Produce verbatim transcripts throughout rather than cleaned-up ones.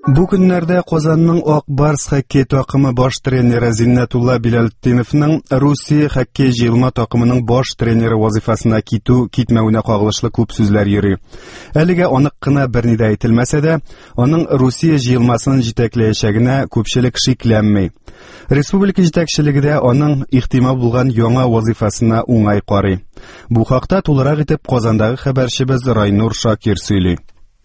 Бу көннәрдә Казанның Ак Барс хоккей такымы баш тренеры Зиннәтулла Биләлетдиновның Русия хоккей җыелма такымының баш тренеры вазифасына китү, китмәүенә кагылышлы күп сүзләр йөри. Әлегә анык кына берни дә әйтелмәсә дә, аның Русия җыелмасын җитәкләячәгенә күпчелек шикләнми. Республика җитәкчелеге дә аның ихтимал булган яңа вазифасына уңай карый. Бу хакта тулырак итеп Казандагы хәбәрчебез Райнур Шакир сөйли.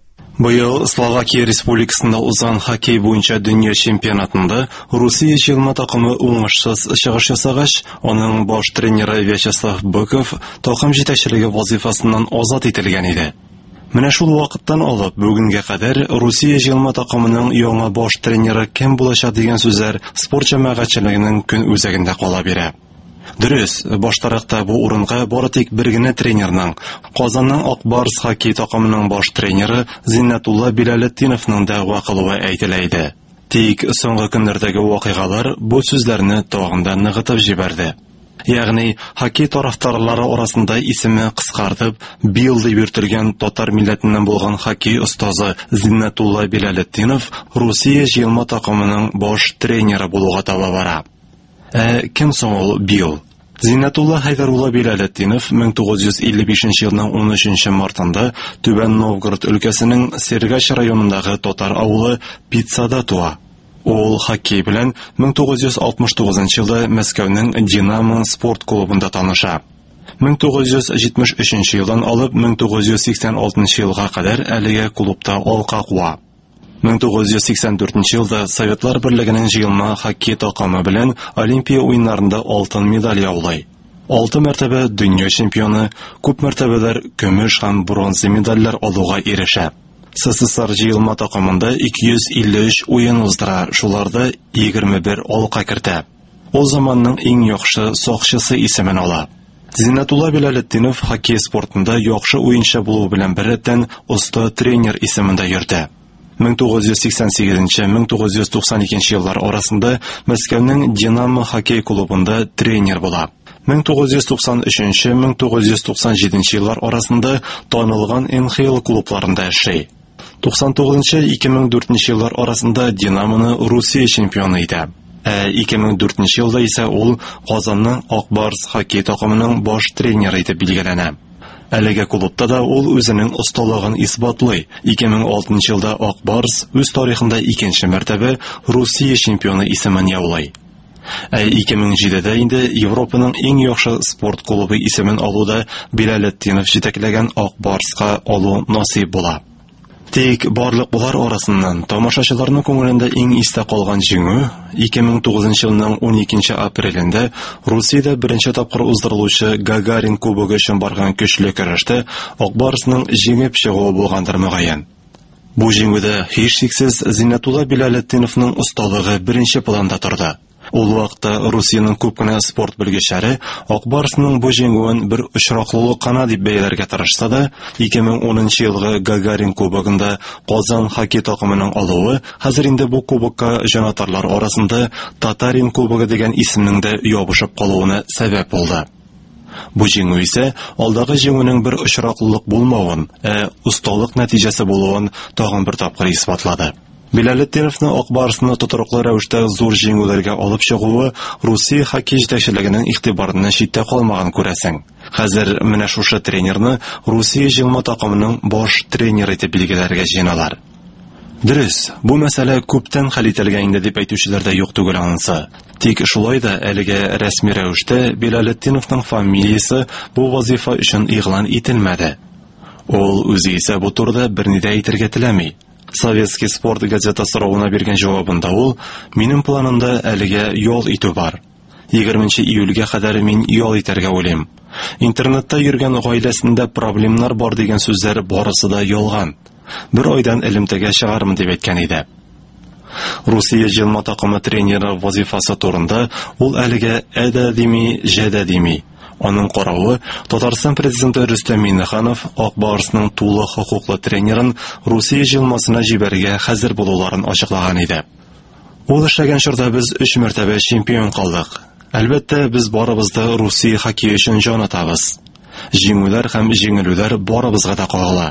Быел Словакия Республикасында узган хоккей буенча дөнья чемпионатында Русия җыелма такымы уңышсыз чыгыш ясагач, аның баш тренеры Вячеслав Быков такым җитәкчелеге вазифасыннан азат ителгән иде. Менә шул вакыттан алып бүгенгә кадәр Русия җыелма такымының яңа баш тренеры кем булачак дигән сүзләр спорт җәмәгатьчелегенең көн үзәгендә кала бирә. Дөрес, баштаракта бу урынга бары тик бер генә тренерның, Казанның Ак Барс хоккей такымының баш тренеры Зиннәтулла Биләлетдиновның дәгъва кылуы әйтелә иде. Тик соңгы көннәрдәге вакыйгалар бу сүзләрне тагын да ныгытып җибәрде. Ягъни, хоккей тарафдарлары арасында исеме кыскартып, Бил дип йөртелгән татар милләтеннән булган хоккей остазы Зиннәтулла Биләлетдинов Русия җыелма такымының баш тренеры булуга таба бара. Ә кем соң ул Бил? Зиннәтулла Хайдарулла Биләлетдинов мең тугыз йөз илле бишенче елның унөченче мартында Түбән Новгород өлкәсенең Сергач районындагы татар авылы Пиццада туа. Ул хоккей белән мең тугыз йөз алтмыш тугызынчы елда Мәскәүнең Динамо спорт клубында таныша. мең тугыз йөз җитмеш өченче елдан алып мең тугыз йөз сиксән алтынчы елга кадәр әлегә клубта алка куа. мең тугыз йөз сиксән дүртенче елда Советлар Берлегенең җыелма хоккей такымы белән Олимпия уеннарында алтын медаль яулый. Алты мәртәбә дөнья чемпионы, күп мәртәбәләр көмеш һәм бронза медальләр алуга ирешә. СССР җыелма такымында ике йөз илле өч уен уздыра, шуларда егерме бер алка кертә. Ул заманның иң яхшы сакчысы исемен ала. Зиннәтулла Биләлетдинов хоккей спортында яхшы уенчы булу белән беррәттән оста тренер исемендә йөртә. мең тугыз йөз сиксән сигезенче - мең тугыз йөз туксан икенче еллар арасында Мәскәүнең Динамо хоккей клубында тренер була. мең тугыз йөз туксан өченче - мең тугыз йөз туксан җиденче еллар арасында танылган эн ха эл клубларында эшли. туксан тугызынчы - ике мең дүртенче еллар арасында Динамоны Русия чемпионы итә. Ә ике мең дүртенче елда исә ул Казанның Ак Барс хоккей такымының баш тренеры итеп билгеләнә. Әлегә клубта да ул үзенең осталыгын исбатлый. ике мең алтынчы елда Ак Барс үз тарихында икенче мәртәбә Русия чемпионы исемен яулый. Ә ике мең җидедә инде Европаның иң яхшы спорт клубы исемен алуда Биләлетдинов җитәкләгән Ак Барска алу насыйп була. Тик барлык булар арасыннан тамашачыларның күңелендә иң истә калган җиңү ике мең тугызынчы елның уникенче апрелендә Русиядә беренче тапкыр уздырылучы Гагарин кубогы өчен барган көчле көрәштә Ак Барсның җиңеп чыгуы булгандыр мөгаен. Бу җиңүдә һичшиксез Зиннәтулла Биләлетдиновның осталыгы беренче планда торды. Ул вакытта Русиянең күп кенә спорт белгечләре Ак Барсның бу җиңүен бер очраклылык кына дип бәяләргә тырышса да, ике мең унынчы елгы Гагарин кубогында Казан хоккей такымының алуы хәзер инде бу кубокка җанатарлар арасында Татарин кубогы дигән исемнең дә ябышып калуына сәбәп булды. Бу җиңү исә алдагы җиңүнең бер очраклылык булмавын, ә усталык нәтиҗәсе булуын тагын бер тапкыр исбатлады. Биләлетдиновны Ак Барсны тотырлык рәвештә зур җиңүләргә алып чыгуы Русия хоккей җитәкчелегенең игътибарыннан читтә калмаган күрәсең. Хәзер менә шушы тренерны Русия җыелма такымының баш тренеры итеп билгеләргә җыеналар. Дөрес, бу мәсьәлә күптән хәл ителгән инде дип әйтүчеләр дә юк түгел анысы. Тик шулай да әлегә рәсми рәвештә Биләлетдиновның фамилиясе бу вазифа өчен игълан ителмәде. Ул үзе исә бу турыда берни дә әйтергә теләми. Советский спорт газета соравына биргән җавабында ул: "Минем планымда әлегә ял итү бар. егерменче июльгә кадәр мин ял итәргә уйлыйм. Интернетта йөргән гаиләсендә проблемнар бар дигән сүзләр барысы да ялган. Бер айдан элемтәгә чыгармын" дип әйткән иде. Русия җыелма такымы тренеры вазифасы турында ул әлегә әдә дими, җәдә дими. Аның каравы, Татарстан президенты Рөстәм Миңнеханов Ак Барсның тулы хокуклы тренерын Русия җыелмасына җибәргә хәзер булуларын ачыклаган иде. Ул эшләгән чорда без өч мәртәбә чемпион калдык. Әлбәттә, без барыбыз да Русия хоккей өчен җан атабыз. Җиңүләр һәм җиңелүләр барыбызга да кагыла.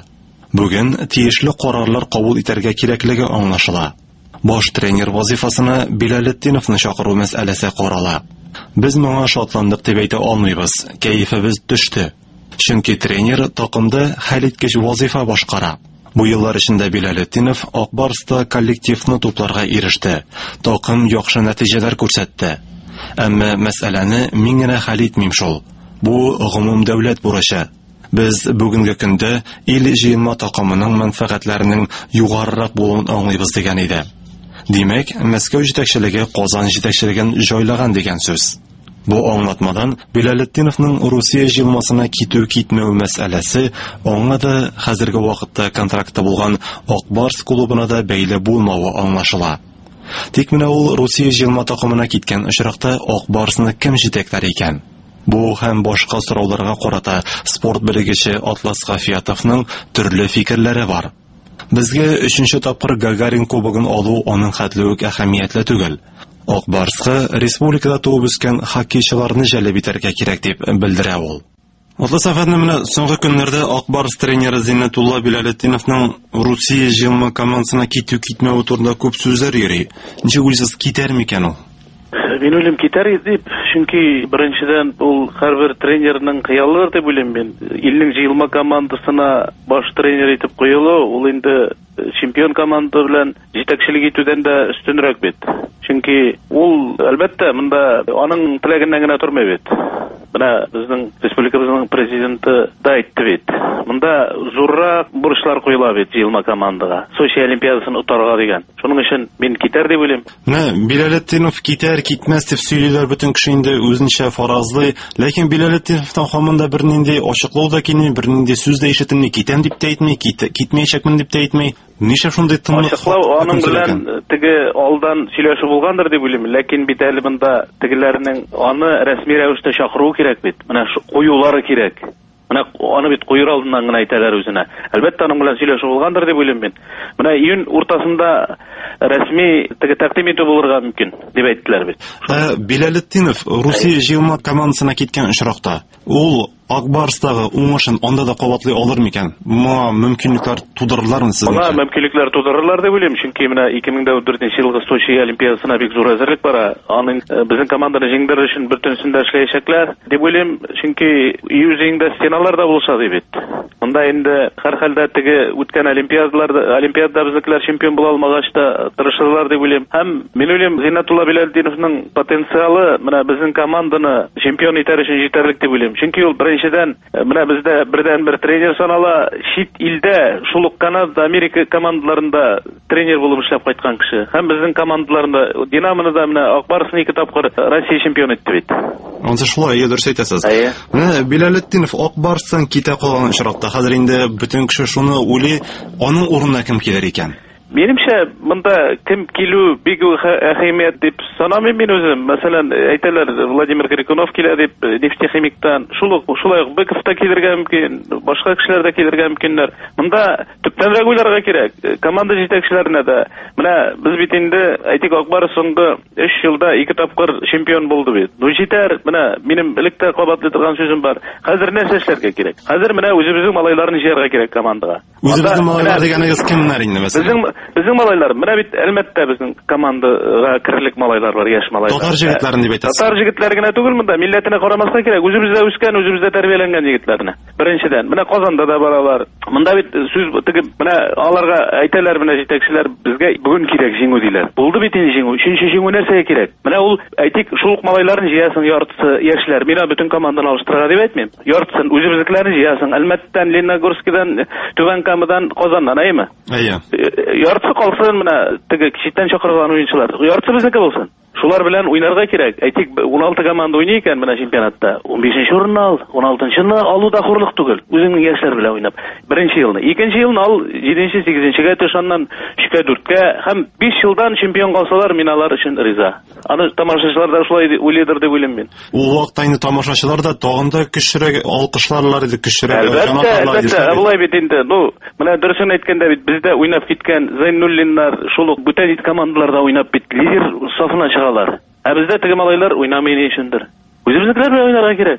Бүген тиешле карарлар кабул итәргә кирәклеге аңлашыла. Баш тренер вазифасына Билалетдиновны чакыру мәсьәләсе карала. Без моңа шатландык дип әйтә алмыйбыз, кәефебез төште. Чөнки тренер такымда хәлиткеч вазифа башкара. Бу еллар эчендә Билалетдинов Ак Барста коллективны тупларга иреште. Такым яхшы нәтиҗәләр күрсәтте. Әмма мәсьәләне мин генә хәл итмим шул. Бу гомум дәүләт бурычы. Без бүгенге көндә ил җыелма такымының мәнфәгатьләренең югарырак булуын аңлыйбыз дигән иде. Димәк, Мәскәү җитәкчелеге Казан җитәкчелеген җайлаган дигән сүз. Бу аңлатмадан Билалетдиновның Русия җыелмасына китү-китмәү мәсьәләсе аңа да хәзерге вакытта контракты булган Ак Барс клубына да бәйле булмавы аңлашыла. Тик менә ул Русия җыелма такымына киткән очракта Ак Барсны кем җитәкләр икән? Бу һәм башка сорауларга карата спорт белгече Атлас Гафиятовның төрле фикерләре бар. Безгә өченче тапкыр Гагарин кубогын алу аның хәтле үк әһәмиятле түгел. Ак Барска республикада туып үскән хоккейчыларны җәлеп итәргә кирәк дип белдерә ул. Атлас әфәнде, менә соңгы көннәрдә Ак Барс тренеры Зиннәтулла Билалетдиновның Русия җыелма командасына китү-китмәү турында күп сүзләр йөри. Ничек уйлыйсыз, китәр микән ул? Мин уйлыйм, китәр дип, чөнки беренчедән ул һәрбер тренерның хыялы дип уйлыйм мин. Илнең җыелма командасына баш тренер итеп куелу, ул инде чемпион команда белән җитәкчелек итүдән дә өстенрәк бит. Чөнки ул, әлбәттә, монда аның теләгеннән генә тормый бит. Менә безнең республикабызның президенты да әйтте бит. Монда зуррак бурычлар куела бит җыелма командага. Сочи олимпиадасын утарга дигән. Шуның өчен мин китәр дип уйлыйм. Менә Билалетдинов китәр, китмәс дип сөйлиләр, бөтен кеше инде үзенчә фаразлый, ләкин Билалетдиновтан һаман да бернинди ачыклау да килми, бернинди сүз дә ишетелми, китәм дип тә әйтми, китмәячәкмен дип тә әйтми. Нишләп шундый тынлык? Ачыклау аның белән теге алдан сөйләшү булгандыр дип уйлыйм, ләкин бит әле монда тегеләрнең аны рәсми рәвештә чакыру кирәк бит. Менә куюлары кирәк. Менә аны бит куер алдыннан гына әйтәләр үзенә. Әлбәттә аның белән сөйләшү булгандыр дип уйлыйм мин. Менә июнь уртасында рәсми теге тәкъдим итү булырга мөмкин дип әйттеләр бит. Билалетдинов Русия җыелма командасына киткән очракта ул Ак Барстагы уңышын анда да кабатлый алыр микән? Моңа мөмкинлекләр тудырырлармы сезнеңчә? Моңа мөмкинлекләр тудырырлар дип уйлыйм, чөнки менә ике мең дүртенче елгы Сочи олимпиадасына бик зур әзерлек бара. Аның безнең команданы җиңдерү өчен бөтенсендә эшләячәкләр дип уйлыйм, чөнки июнь җыенда стеналар да булса дип бит. Монда инде һәр хәлдә теге үткән олимпиадаларда, олимпиадада безнекеләр чемпион була алмагач та тырышырлар дип уйлыйм. Һәм мин уйлыйм, Зиннәтулла Билалетдиновның потенциалы менә безнең команданы чемпион итәр өчен җитәрлек дип уйлыйм. Чөнки ул беренчедән менә бездә бердән бер тренер санала, чит илдә, шул ук Канада, Америка командаларында тренер булып эшләп кайткан кеше. Һәм безнең командаларында Динамоны да менә Ак Барсны ике тапкыр Россия чемпион итте бит. Ансы шулай, дөрес әйтәсез. Менә Билалетдинов Ак Барстан китә калган очракта хәзер инде бөтен кеше шуны уйлый, аның урынына кем килер икән? Менимчә, монда кем килү бик әһәмият дип санамыйм мин үзем. Мәсәлән, әйтәләр, Владимир Крикунов килә дип нефтехимиктан, шул ук шулай ук Быков та килергә мөмкин, башка кешеләр дә килергә мөмкиннәр. Монда төптәнрәк уйларга кирәк. Команда җитәкчеләренә дә. Менә без бит инде әйтик, Ак Барс соңгы өч елда ике тапкыр чемпион булды бит. Ну җитәр, менә минем электә кабатлый торган сүзем бар. Хәзер нәрсә эшләргә кирәк? Хәзер менә үзебезнең малайларны җыярга кирәк командага. Үзебезнең малайлар дигәнегез кемнәр инде мәсәлән? Безнең малайлар, менә бит әлбәттә безнең командага керлек малайлар бар, яшь малайлар. Татар җегетләрен дип әйтәсез. Татар җегетләре генә түгел монда, милләтенә карамаска кирәк. Үзебездә үскән, үзебездә тәрбияләнгән җегетләрне. Беренчедән, менә Казанда да баралар. Монда бит сүз теге менә аларга әйтәләр, менә җитәкчеләр, безгә бүген кирәк җиңү диләр. Булды бит инде җиңү. Өченче җиңү нәрсәгә кирәк? Менә ул әйтик, шул ук малайларны җыясың, яртысы яшьләр. Мин бөтен команданы алыштырырга дип әйтмим. Яртысын үзебезнекеләрне җыясың. Әлмәттән, Лениногорскидан, Түбән Камадан, Казаннан, әйме? Әйе. Яртысы калсын менә теге читтән чакырылган уенчылар. Яртысы безнеке булсын. Шулар белән уйнарга кирәк. Әйтик, ун алты команда уйный икән менә чемпионатта. ун бишенче урынны ал, ун алтынчыны алу да хурлык түгел. Үзеңнең яшьләр белән уйнап. Беренче елны, икенче елны ал, җиденче, сигезенчегә төш, аннан өчкә, дүрткә һәм биш елдан чемпион калсалар, мин алар өчен риза. Аны тамашачылар да шулай уйлыйдыр дип уйлыйм мин. Ул вакытта инде тамашачылар да тагын да көчрәк алкышларлар иде, көчрәк җанатарлар иде. Әлбәттә, булай бит инде. Ну, менә дөресен әйткәндә бит бездә уйнап киткән Зайнуллиннар, шул ук бүтән командаларда уйнап бит, лидер сафына чыгалар. Ә бездә теге малайлар уйнамый ни өчендер. Үзебезнекеләр белән уйнарга кирәк.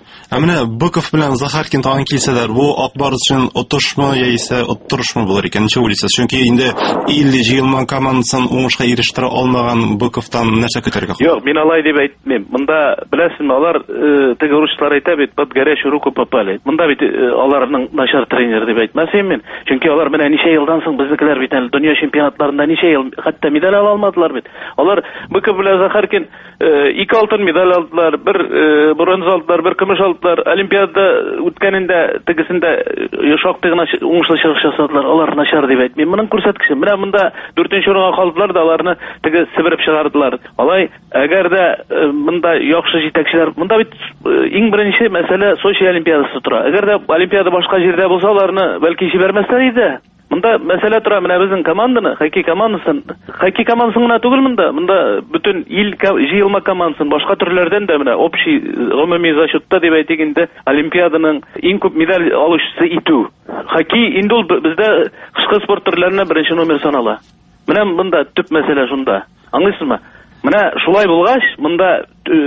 Ә менә Быков белән Захаркин тагын килсәләр, бу Акбарс өчен отышмы яисә оттырышмы булыр икән, ничә уйлыйсыз? Чөнки инде илле җыелма командасын уңышка ирештерә алмаган Быковтан нәрсә көтәргә? Юк, мин алай дип әйтмим. Монда беләсезме, алар теге урыслар әйтә бит, под горячую руку попали. Монда бит аларның начар тренер дип әйтмәсем мин. Чөнки алар менә ничә елдан соң безнекеләр бит әле дөнья чемпионатларында ничә ел хәтта медаль ала алмадылар бит. Алар Быков белән Захаркин ике алтын медаль алдылар, бер бронза алдылар, бер көмеш алдылар. Олимпиада үткәнендә тегесендә шактый гына уңышлы чыгыш ясадылар. Алар начар дип әйтмим. Моның күрсәткече. Менә монда дүртенче урынга калдылар да аларны теге сибереп чыгардылар. Алай әгәр дә монда яхшы җитәкчеләр, монда бит иң беренче мәсьәлә Сочи олимпиадасы тора. Әгәр дә олимпиада башка җирдә булса, аларны бәлки җибәрмәсләр иде. Монда мәсьәлә тора, менә безнең команданы, хоккей командасын, хоккей командасын гына түгел монда, монда бөтен ил җыелма командасын, башка төрләрдән дә менә общий гомуми зачетта дип әйтик инде, олимпиаданың иң күп медаль алучысы итү. Хоккей инде ул бездә кышкы спорт төрләренә беренче номер санала. Менә монда төп мәсьәлә шунда. Аңлыйсызмы? Менә шулай булгач, монда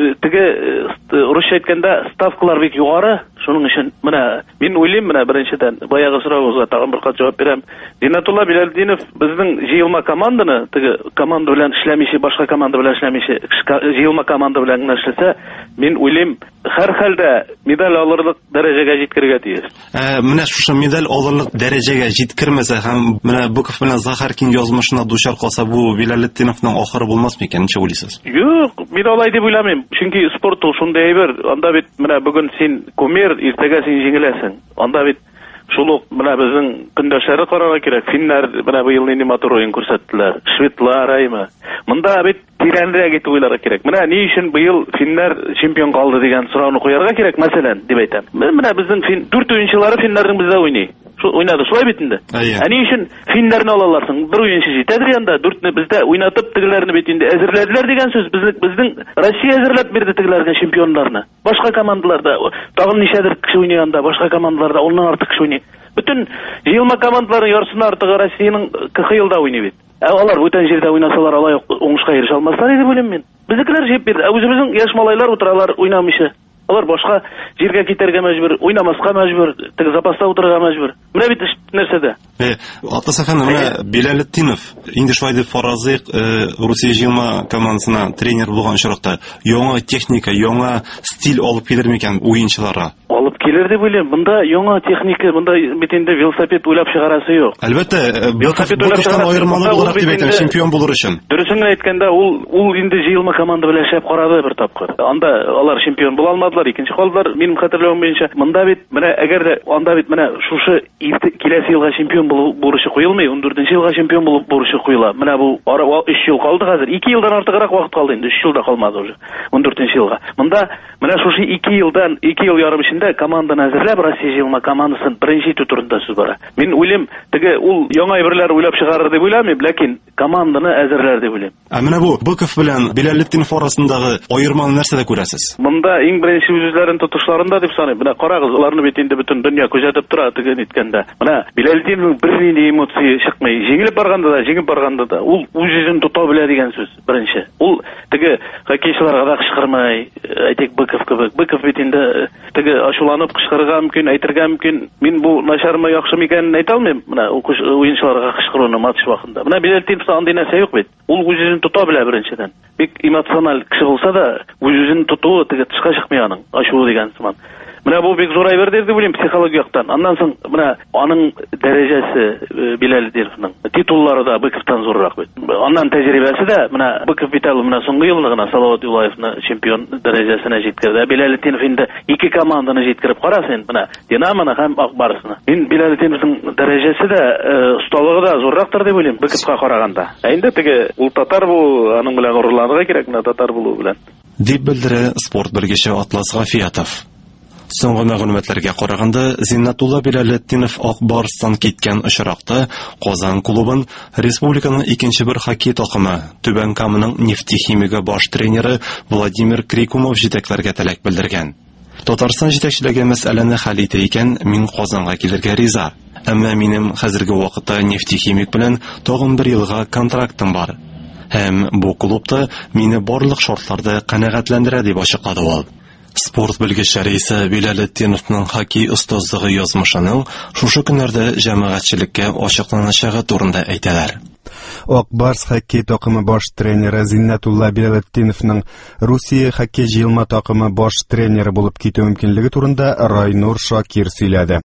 теге русча әйткәндә ставкалар бик югары. Шуның өчен менә мин уйлыйм, менә беренчедән баягы сораугызга тагын бер кат җавап бирәм. Зиннатулла Билалетдинов безнең җыелма команданы, теге команда белән эшләмичә, башка команда белән эшләмичә, җыелма команда белән генә эшләсә, мин уйлыйм, һәр хәлдә медаль алырлык дәрәҗәгә җиткергә тиеш. Ә менә шушы медаль алырлык дәрәҗәгә җиткермәсә һәм менә Быков белән Захаркин язмышына дучар калса, бу Билалетдиновның ахыры булмасмы икән, ничә уйлыйсыз? Юк, мин алай дип уйламыйм. Чөнки спорт ул шундый әйбер. Анда бит менә бүген син кумир, иртәгә син җиңеләсең. Анда бит шул ук менә безнең көндәшләре карарга кирәк. Финнар менә быел нинди матур уен күрсәттеләр. Шведлар аймы. Монда бит тирәнрәк итеп уйларга кирәк. Менә ни өчен быел финнар чемпион калды дигән сорауны куярга кирәк, мәсәлән, дип әйтәм. Менә безнең фин дүрт уенчылары финнарның бездә уйный. Уйнады, шулай бит инде. Ә ни өчен финнарны алаларсың? Бер уенчы җитәдер янда, дүртне бездә уйнатып тегеләрне бит инде әзерләделәр дигән сүз. Безнең безнең Россия әзерләп бирде тегеләргә чемпионнарны. Башка командаларда тагын ничәдер кеше уйный анда, башка командаларда оннан артык кеше уйный. Бөтен җыелма командаларның ярсына артыгы Россиянең КХЛда уйный бит. Ә алар бүтән җирдә уйнасалар, алай уңышка ирешә алмаслар иде беләм мин. Безнекеләр җеп бирде. Ә үзебезнең яшь малайлар утыралар уйнамыйча. Алар башка җиргә китәргә мәҗбүр, уйнамаска мәҗбүр, теге запаста утырырга мәҗбүр. Менә бит нәрсәдә? Э, Атасахан, менә Билалетдинов инде шулай дип фаразыйк, Русия җыелма командасына тренер булган чорда яңа техника, яңа стиль алып килер микән уенчыларга? Алып килер дип уйлыйм. Монда яңа техника, монда бит инде велосипед уйлап чыгарасы юк. Әлбәттә, Быковтан аермалы буларак дип әйтәм, чемпион булыр өчен. Дөресен әйткәндә, ул ул инде җыелма команда белән эшләп карады бер тапкыр. Анда алар чемпион була алмадылар, икенче калдылар. Минем хәтерләвем буенча, монда бит менә әгәр дә анда бит менә шушы киләсе елга чемпион булу бурычы куелмый, он дүртенче елга чемпион булу бурычы куела. Менә бу өч ел калды хәзер. ике елдан артыграк вакыт калды инде, өч елда калмады уже. он дүртенче елга. Монда менә шушы ике елдан, ике ел ярым эчендә команданы әзерләп Россия җыелма командасын беренче итү турында сүз бара. Мин уйлыйм, теге ул яңа әйберләр уйлап чыгарыр дип уйламыйм, ләкин команданы әзерләр дип уйлыйм. Ә менә бу Быков белән Билалетдинов арасындагы аерманы нәрсәдә күрәсез? Монда иң беренче үзләрен тотышларында дип саныйм. Менә карагыз, аларны бит инде бөтен дөнья күзәтеп тора, теге иткәндә. Менә Билалетдинов бернинди эмоция чыкмый. Җиңелеп барганда да, җиңеп барганда да, ул үз-үзен тота белә дигән сүз беренче. Ул теге хоккейчыларга да кычкырмый, әйтик Быков кебек. Быков бит инде теге ачуланып кычкырырга мөмкин, әйтергә мөмкин. Мин бу начармы, яхшымы икәнен әйтә алмыйм. Менә уенчыларга кычкыруны матч вакытында. Менә Билалетдиновта андый нәрсә юк бит. Ул үз-үзен тота белә беренчедән. Бик эмоциональ кеше булса да, үз-үзен тотуы теге тышка чыкмый аның, ачуы дигән сыман. Менә бу бик зур әйбер дип уйлыйм психология яктан. Аннан соң менә аның дәрәҗәсе Билалетдиновның титуллары да Быковтан зуррак бит. Аннан тәҗрибәсе дә менә Быков бит әле менә соңгы елны гына Салават Юлаевны чемпион дәрәҗәсенә җиткерде. Билалетдинов инде ике команданы җиткереп карасын, менә Динамоны һәм Акбарсны. Мин Билалетдиновның дәрәҗәсе дә, осталыгы да зуррактыр дип уйлыйм Быковка караганда. Ә инде теге ул татар бу, аның белән горурланырга кирәк, менә татар булу белән. Дип белдерә спорт белгече Атлас Гафиятов. Соңгы мәгълүматларга караганда, Зиннатулла Билалетдинов Акбарстан киткән очракта Казан клубын республиканың икенче бер хоккей такымы Түбән Каманың нефтехимига баш тренеры Владимир Крикумов җитәкләргә теләк белдергән. Татарстан җитәкчелеге мәсьәләне хәл итә икән, мин Казанга килергә риза. Әмма минем хәзерге вакытта нефтехимик белән тагын бер елга контрактым бар. Һәм бу клубта мине барлык шартларда канәгатьләндерә дип ачыклады ул. Спорт белгечләре исә Биләлетдиновның хоккей остазлыгы язмышының шушы көннәрдә җәмәгатьчелеккә ачыкланачагы турында әйтәләр. Ак Барс хоккей такымы баш тренеры Зиннәтулла Биләлетдиновның Русия хоккей җыелма такымы баш тренеры булып китү мөмкинлеге турында Райнур Шакир сөйләде.